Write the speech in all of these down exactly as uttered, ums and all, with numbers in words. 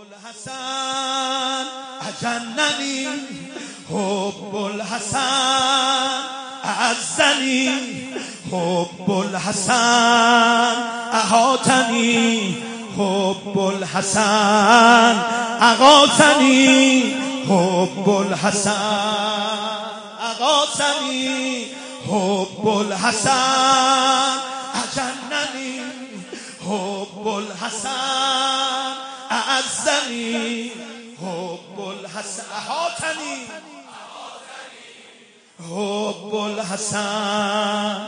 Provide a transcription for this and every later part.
الحسن اجننی حب الحسن اعزنی حب الحسن احاطنی حب الحسن اغاثنی حب الحسن اغاثنی حب الحسن اجننی حب الحسن اعزنی حب الحسن احاطنی حب الحسن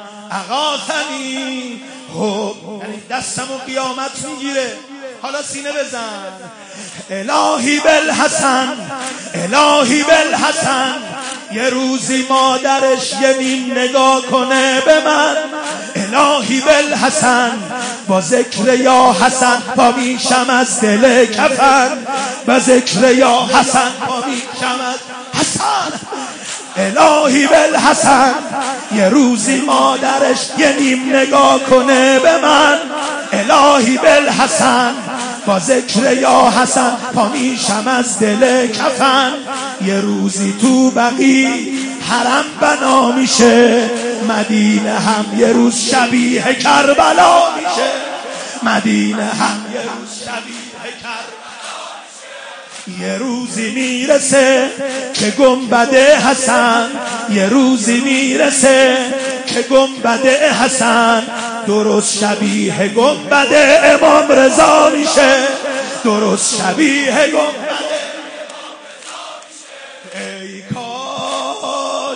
اغاثنی حب، یعنی دستمو قیامت میگیره. حالا سینه بزن. الهی بالحسن الهی بالحسن، یه روزی مادرش یه نیم نگاه کنه به من. الهی بالحسن، با ذکر یا حسن پا میشم از دل کفن، با ذکر یا حسن پا میشم از حسن. الهی بالحسن، یه روزی مادرش یه نیم نگاه کنه به من. الهی بالحسن، با ذکر یا حسن پا میشم از دل کفن. یه روزی تو بقی حرم بنا میشه، مدینه هم یه روز شبیه کربلا میشه. مدینه هم یه روز شبیه کربلا میشه. یه روزی میرسه که گنبد حسن، یه روزی میرسه که گنبد حسن درست شبیه گنبد امام رضا میشه. درست شبیه گنبد امام رضا میشه. ای کاش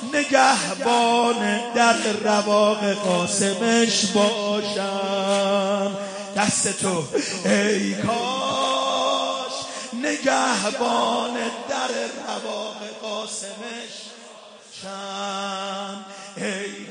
نگهبان در رواق قاسمش باشم. دست تو. ای کاش نگهبان در رواق قاسمش باشم. ای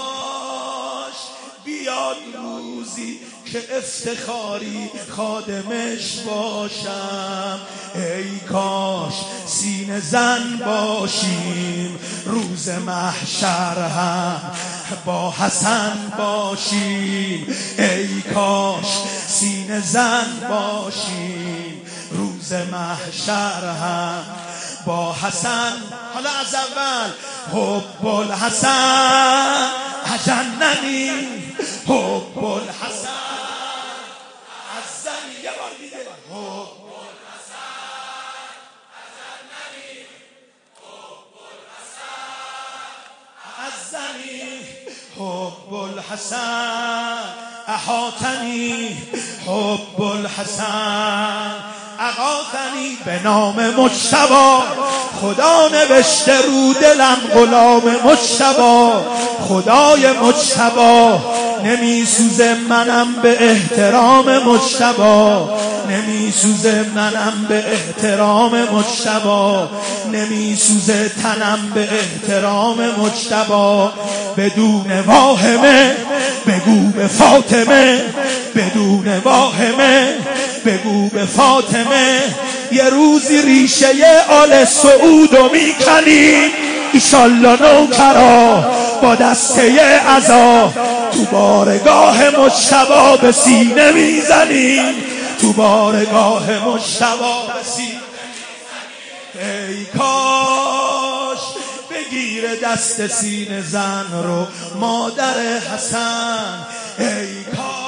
کاش بیاد روزی که افتخاری خادمش باشم. ای کاش سینه زن باشیم روز محشر هم با حسن باشیم. ای کاش سینه زن باشیم روز محشر هم با حسن. حالا از اول حب الحسن اجننی حب الحسن اعزنی. یه بار دیگه. حب الحسن اجننی حب الحسن اعزنی حب الحسن احاطنی حب الحسن اغاثنی. به نام مجتبی خدا نوشته رو دلم غلام مجتبی. خدای مجتبی نمی سوزه منم به احترام مجتبی. نمی سوزه منم به احترام مجتبی. نمی سوزه تنم به احترام مجتبی. بدون واهمه بگو به فاطمه، بدون واهمه بگو به فاطمه. یه روزی ریشه آل سعودو میکنیم ایشالله نوکرا با دسته عزا. تو بارگاه مجتبی به سینه میزنیم، تو بارگاه مجتبی به سینه میزنیم. ای کاش بگیره دست سینه زن رو مادر حسن. ای کاش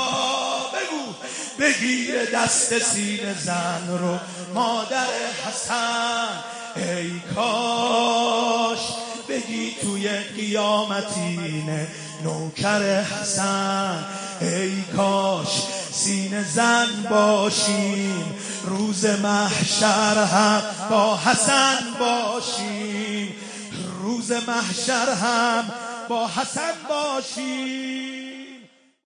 بگیر دست سینه زن رو مادر حسن. ای کاش بگی توی قیامتینه نوکر حسن. ای کاش سینه زن باشیم روز محشر هم با حسن باشیم. روز محشر هم با حسن باشیم.